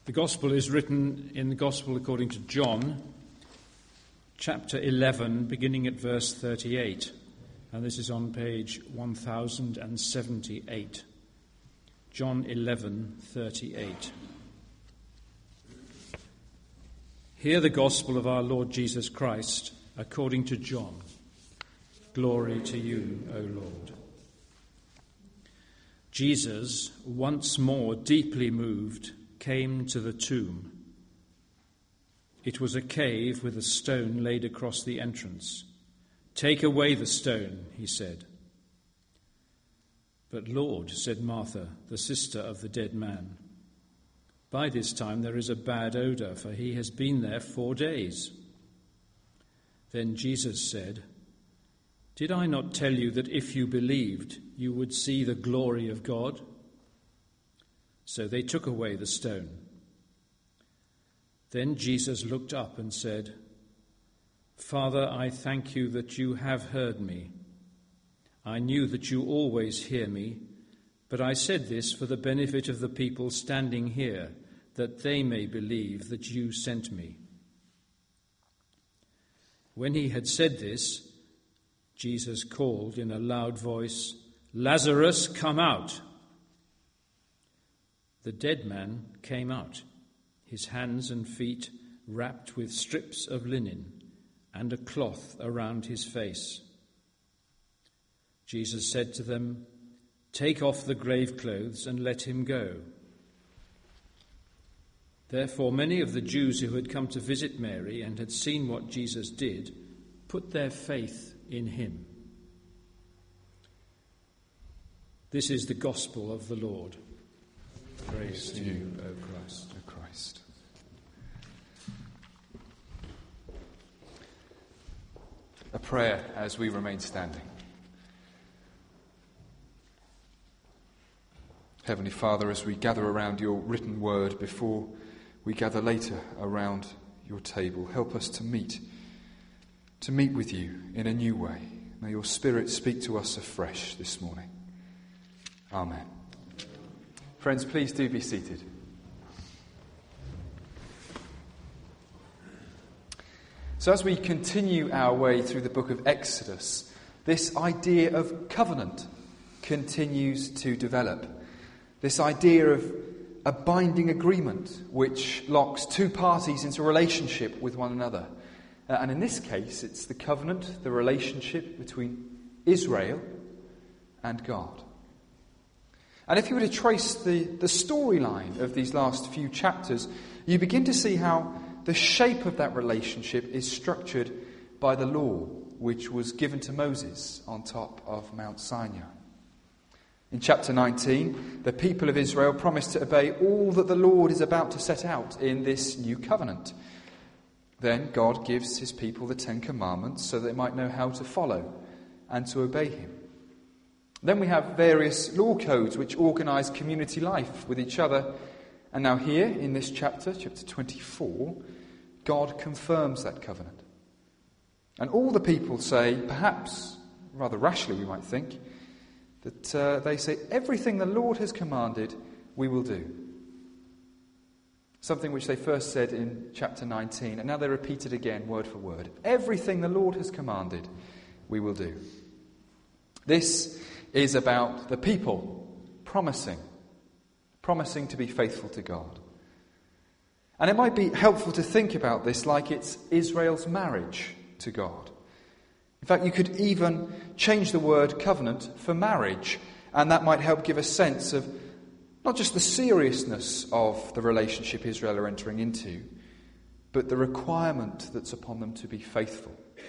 The Gospel is written in the Gospel according to John, chapter 11, beginning at verse 38. And this is on page 1078. John 11:38. Hear the Gospel of our Lord Jesus Christ according to John. Glory to you, O Lord. Jesus, once more deeply moved, came to the tomb. It was a cave with a stone laid across the entrance. "Take away the stone," he said. "But Lord," said Martha, the sister of the dead man, "by this time there is a bad odor, for he has been there 4 days." Then Jesus said, "Did I not tell you that if you believed, you would see the glory of God?" So they took away the stone. Then Jesus looked up and said, "Father, I thank you that you have heard me. I knew that you always hear me, but I said this for the benefit of the people standing here, that they may believe that you sent me." When he had said this, Jesus called in a loud voice, "Lazarus, come out!" The dead man came out, his hands and feet wrapped with strips of linen and a cloth around his face. Jesus said to them, "Take off the grave clothes and let him go." Therefore many of the Jews who had come to visit Mary and had seen what Jesus did put their faith in him. This is the gospel of the Lord. Praise to you, O Christ. O Christ. A prayer as we remain standing. Heavenly Father, as we gather around your written word before we gather later around your table, help us to meet with you in a new way. May your Spirit speak to us afresh this morning. Amen. Friends, please do be seated. So as we continue our way through the book of Exodus, this idea of covenant continues to develop. This idea of a binding agreement which locks two parties into a relationship with one another. And in this case, it's the covenant, the relationship between Israel and God. And if you were to trace the storyline of these last few chapters, you begin to see how the shape of that relationship is structured by the law, which was given to Moses on top of Mount Sinai. In chapter 19, the people of Israel promised to obey all that the Lord is about to set out in this new covenant. Then God gives his people the 10 Commandments so they might know how to follow and to obey him. Then we have various law codes which organise community life with each other. And now here in this chapter 24, God confirms that covenant. And all the people say, perhaps rather rashly we might think, that they say, everything the Lord has commanded, we will do. Something which they first said in chapter 19, and now they repeat it again word for word. Everything the Lord has commanded, we will do. This is about the people promising to be faithful to God. And it might be helpful to think about this like it's Israel's marriage to God. In fact, you could even change the word covenant for marriage, and that might help give a sense of not just the seriousness of the relationship Israel are entering into, but the requirement that's upon them to be faithful.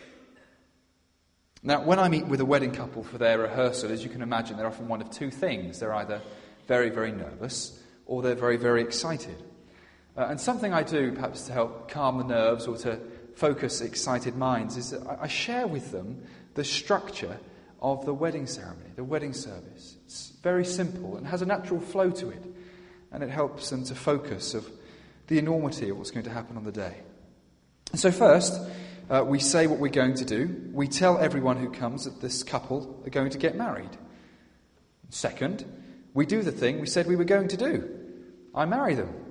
Now, when I meet with a wedding couple for their rehearsal, as you can imagine, they're often one of two things. They're either very, very nervous or they're very, very excited. And something I do, perhaps to help calm the nerves or to focus excited minds, is that I share with them the structure of the wedding ceremony, the wedding service. It's very simple and has a natural flow to it. And it helps them to focus of the enormity of what's going to happen on the day. And so first, we say what we're going to do. We tell everyone who comes that this couple are going to get married. Second, we do the thing we said we were going to do. I marry them.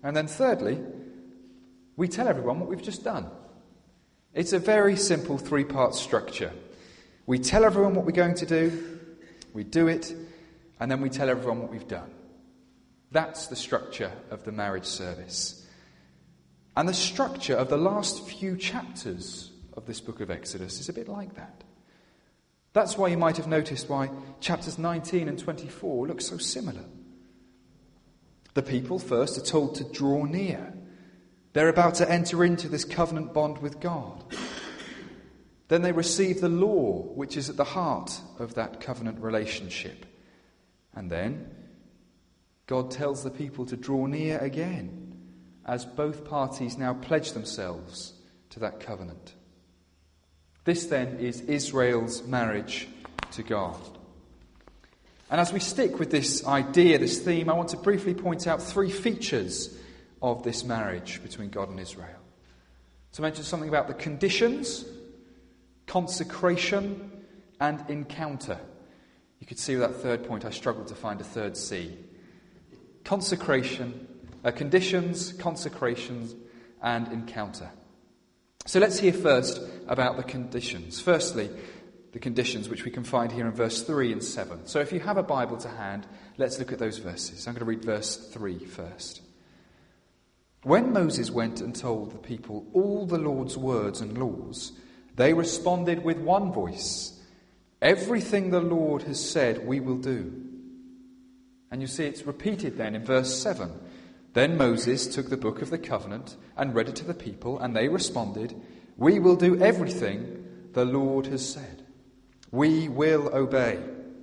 And then thirdly, we tell everyone what we've just done. It's a very simple three-part structure. We tell everyone what we're going to do, we do it, and then we tell everyone what we've done. That's the structure of the marriage service. And the structure of the last few chapters of this book of Exodus is a bit like that. That's why you might have noticed why chapters 19 and 24 look so similar. The people first are told to draw near. They're about to enter into this covenant bond with God. Then they receive the law, which is at the heart of that covenant relationship. And then God tells the people to draw near again, as both parties now pledge themselves to that covenant. This then is Israel's marriage to God. And as we stick with this idea, this theme, I want to briefly point out three features of this marriage between God and Israel. To mention something about the conditions, consecration, and encounter. You could see with that third point I struggled to find a third C. Conditions, consecrations, and encounter. So let's hear first about the conditions. Firstly, the conditions which we can find here in verse 3 and 7. So if you have a Bible to hand, let's look at those verses. I'm going to read verse 3 first. When Moses went and told the people all the Lord's words and laws, they responded with one voice, "Everything the Lord has said we will do." And you see it's repeated then in verse 7. Then Moses took the book of the covenant and read it to the people, and they responded, "We will do everything the Lord has said. We will obey."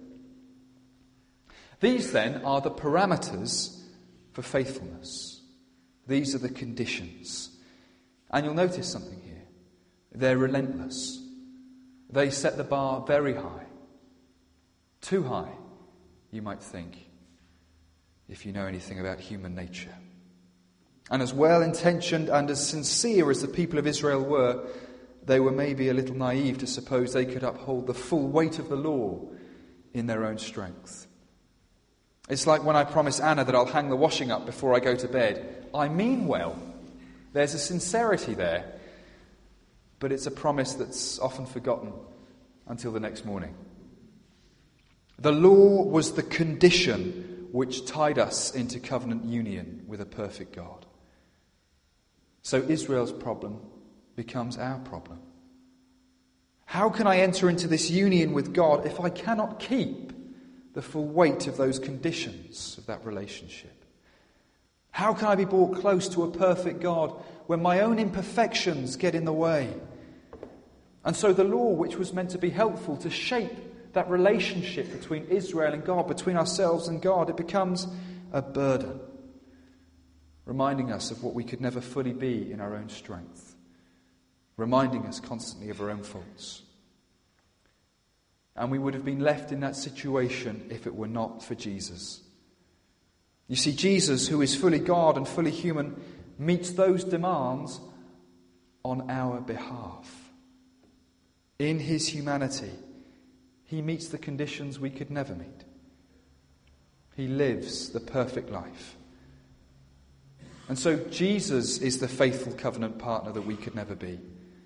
These then are the parameters for faithfulness. These are the conditions. And you'll notice something here. They're relentless. They set the bar very high. Too high, you might think, if you know anything about human nature. And as well-intentioned and as sincere as the people of Israel were, they were maybe a little naive to suppose they could uphold the full weight of the law in their own strength. It's like when I promise Anna that I'll hang the washing up before I go to bed. I mean well. There's a sincerity there, but it's a promise that's often forgotten until the next morning. The law was the condition which tied us into covenant union with a perfect God. So Israel's problem becomes our problem. How can I enter into this union with God if I cannot keep the full weight of those conditions of that relationship? How can I be brought close to a perfect God when my own imperfections get in the way? And so the law, which was meant to be helpful to shape that relationship between Israel and God, between ourselves and God, it becomes a burden, reminding us of what we could never fully be in our own strength, reminding us constantly of our own faults. And we would have been left in that situation if it were not for Jesus. You see, Jesus, who is fully God and fully human, meets those demands on our behalf. In his humanity, he meets the conditions we could never meet. He lives the perfect life. And so Jesus is the faithful covenant partner that we could never be.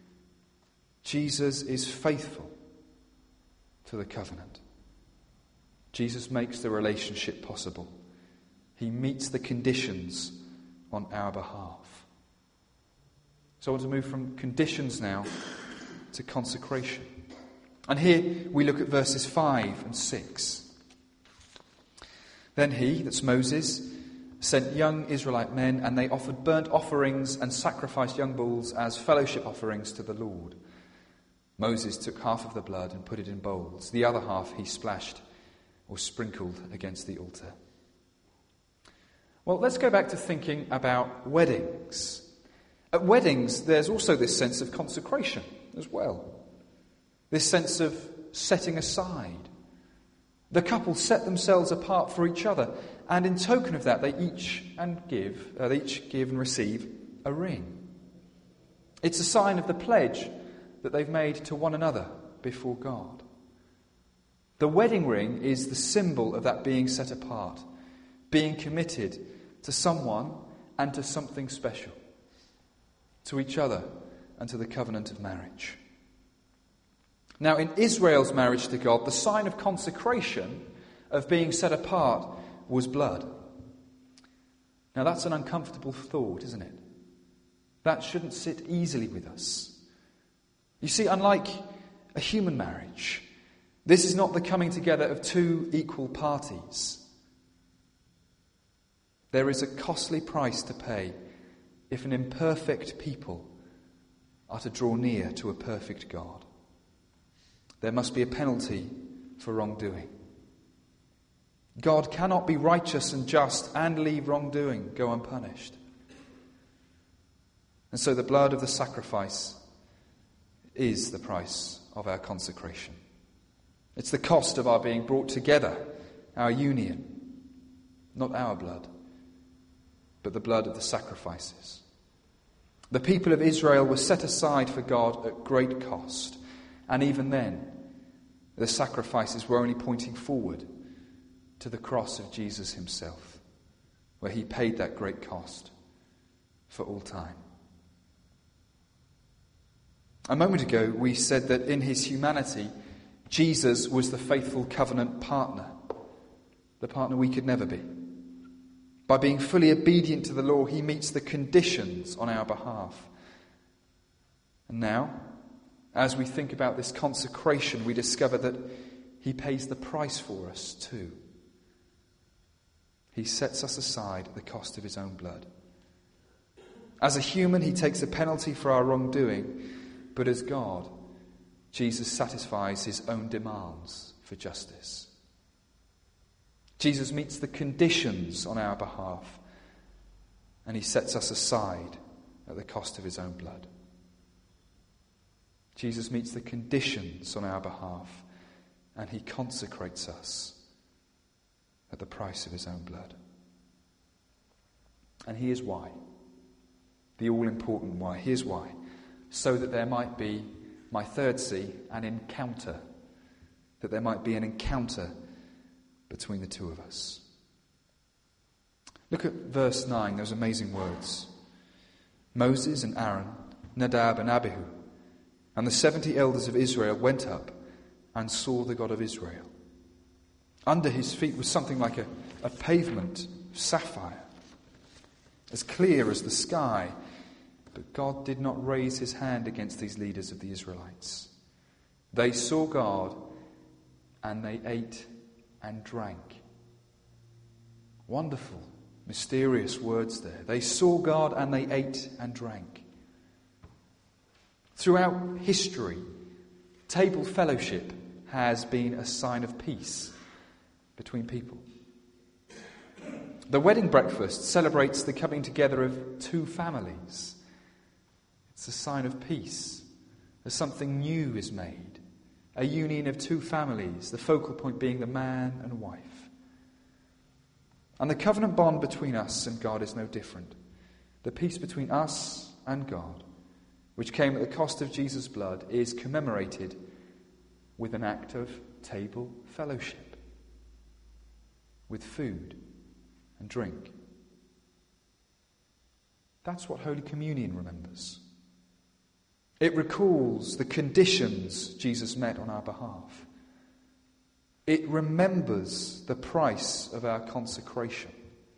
Jesus is faithful to the covenant. Jesus makes the relationship possible. He meets the conditions on our behalf. So I want to move from conditions now to consecration. And here we look at verses 5 and 6. Then he, that's Moses, sent young Israelite men, and they offered burnt offerings and sacrificed young bulls as fellowship offerings to the Lord. Moses took half of the blood and put it in bowls. The other half he splashed or sprinkled against the altar. Well, let's go back to thinking about weddings. At weddings, there's also this sense of consecration as well. This sense of setting aside. The couple set themselves apart for each other, and in token of that, they each give and receive a ring. It's a sign of the pledge that they've made to one another before God. The wedding ring is the symbol of that being set apart, being committed to someone and to something special, to each other and to the covenant of marriage. Now, in Israel's marriage to God, the sign of consecration, of being set apart, was blood. Now, that's an uncomfortable thought, isn't it? That shouldn't sit easily with us. You see, unlike a human marriage, this is not the coming together of two equal parties. There is a costly price to pay if an imperfect people are to draw near to a perfect God. There must be a penalty for wrongdoing. God cannot be righteous and just and leave wrongdoing go unpunished. And so the blood of the sacrifice is the price of our consecration. It's the cost of our being brought together, our union. Not our blood, but the blood of the sacrifices. The people of Israel were set aside for God at great cost. And even then, the sacrifices were only pointing forward to the cross of Jesus himself, where he paid that great cost for all time. A moment ago, we said that in his humanity, Jesus was the faithful covenant partner, the partner we could never be. By being fully obedient to the law, he meets the conditions on our behalf. And now, as we think about this consecration, we discover that he pays the price for us too. He sets us aside at the cost of his own blood. As a human, he takes a penalty for our wrongdoing, but as God, Jesus satisfies his own demands for justice. Jesus meets the conditions on our behalf, and he sets us aside at the cost of his own blood. Jesus meets the conditions on our behalf, and he consecrates us at the price of his own blood. And here's why. The all-important why. Here's why. So that there might be, my third C, an encounter. That there might be an encounter between the two of us. Look at verse 9, those amazing words. Moses and Aaron, Nadab and Abihu, and the 70 elders of Israel went up and saw the God of Israel. Under his feet was something like a pavement of sapphire, as clear as the sky. But God did not raise his hand against these leaders of the Israelites. They saw God, and they ate and drank. Wonderful, mysterious words there. They saw God, and they ate and drank. Throughout history, table fellowship has been a sign of peace between people. The wedding breakfast celebrates the coming together of two families. It's a sign of peace, as something new is made, a union of two families, the focal point being the man and wife. And the covenant bond between us and God is no different. The peace between us and God, which came at the cost of Jesus' blood, is commemorated with an act of table fellowship, with food and drink. That's what Holy Communion remembers. It recalls the conditions Jesus met on our behalf. It remembers the price of our consecration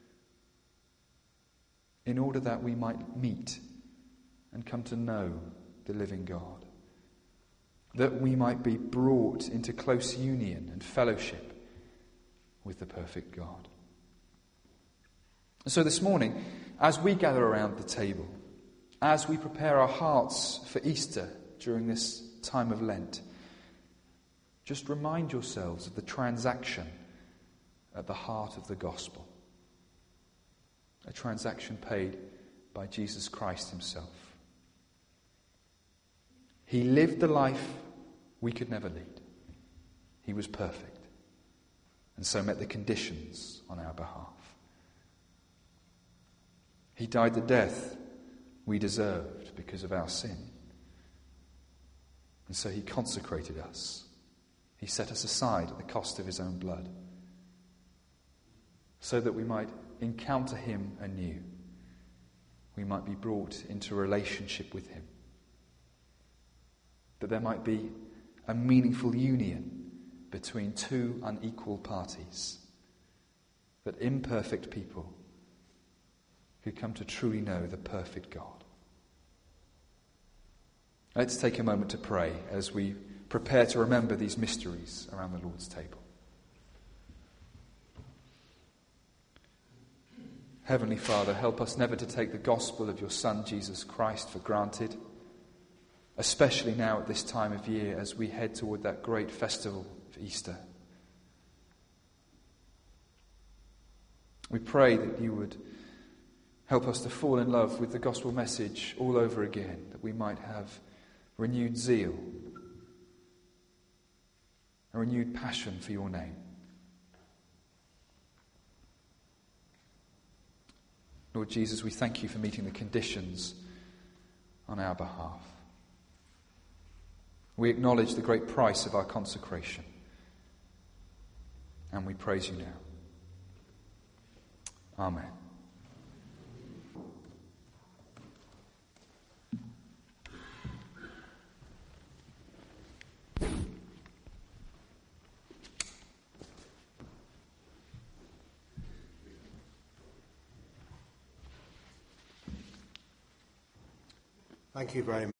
in order that we might meet and come to know the living God, that we might be brought into close union and fellowship with the perfect God. And so this morning, as we gather around the table, as we prepare our hearts for Easter during this time of Lent, just remind yourselves of the transaction at the heart of the gospel. A transaction paid by Jesus Christ himself. He lived the life we could never lead. He was perfect, and so met the conditions on our behalf. He died the death we deserved because of our sin. And so he consecrated us. He set us aside at the cost of his own blood, so that we might encounter him anew we might be brought into a relationship with him. That there might be a meaningful union between two unequal parties. That imperfect people could come to truly know the perfect God. Let's take a moment to pray as we prepare to remember these mysteries around the Lord's table. Heavenly Father, help us never to take the gospel of your Son, Jesus Christ, for granted, especially now at this time of year as we head toward that great festival of Easter. We pray that you would help us to fall in love with the gospel message all over again, that we might have renewed zeal, a renewed passion for your name. Lord Jesus, we thank you for meeting the conditions on our behalf. We acknowledge the great price of our consecration, and we praise you now. Amen. Thank you very much.